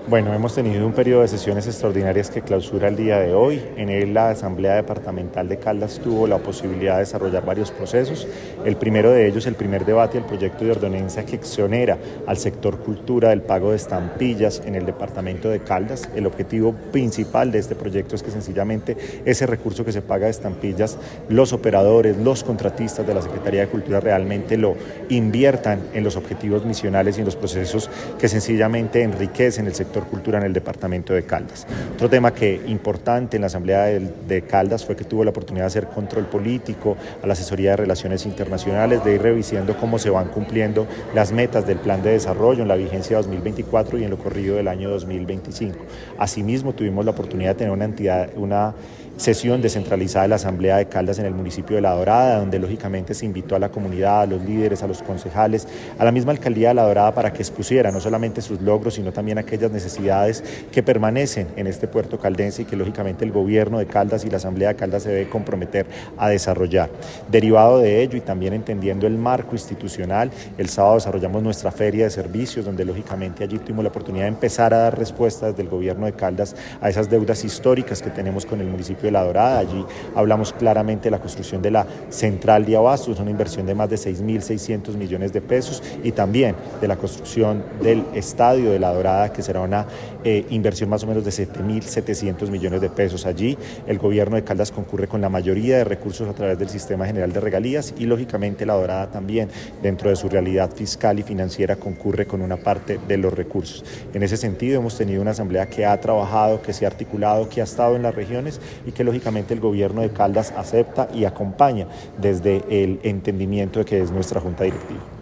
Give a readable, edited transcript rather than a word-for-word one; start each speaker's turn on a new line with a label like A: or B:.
A: Bueno, hemos tenido un periodo de sesiones extraordinarias que clausura el día de hoy. En él la Asamblea Departamental de Caldas tuvo la posibilidad de desarrollar varios procesos. El primero de ellos, el primer debate del proyecto de ordenanza que exonera al sector cultura del pago de estampillas en el departamento de Caldas. El objetivo principal de este proyecto es que sencillamente ese recurso que se paga de estampillas, los operadores, los contratistas de la Secretaría de Cultura realmente lo inviertan en los objetivos misionales y en los procesos que sencillamente enriquecen el sector cultura en el departamento de Caldas. Otro tema importante en la Asamblea de Caldas fue que tuvo la oportunidad de hacer control político a la Asesoría de Relaciones Internacionales, de ir revisando cómo se van cumpliendo las metas del plan de desarrollo en la vigencia 2024 y en lo corrido del año 2025. Asimismo, tuvimos la oportunidad de tener una sesión descentralizada de la Asamblea de Caldas en el municipio de La Dorada, donde lógicamente se invitó a la comunidad, a los líderes, a los concejales, a la misma alcaldía de La Dorada para que expusiera no solamente sus logros, sino también aquellas necesidades que permanecen en este puerto caldense y que lógicamente el gobierno de Caldas y la Asamblea de Caldas se debe comprometer a desarrollar. Derivado de ello y también entendiendo el marco institucional, el sábado desarrollamos nuestra feria de servicios, donde lógicamente allí tuvimos la oportunidad de empezar a dar respuestas del gobierno de Caldas a esas deudas históricas que tenemos con el municipio de La Dorada. Allí hablamos claramente de la construcción de la central de abastos, una inversión de más de 6.600 millones de pesos, y también de la construcción del estadio de La Dorada, que será una inversión más o menos de 7.700 millones de pesos. Allí el gobierno de Caldas concurre con la mayoría de recursos a través del Sistema General de Regalías, y lógicamente La Dorada también, dentro de su realidad fiscal y financiera, concurre con una parte de los recursos. En ese sentido hemos tenido una asamblea que ha trabajado, que se ha articulado, que ha estado en las regiones y que lógicamente el gobierno de Caldas acepta y acompaña desde el entendimiento de que es nuestra junta directiva.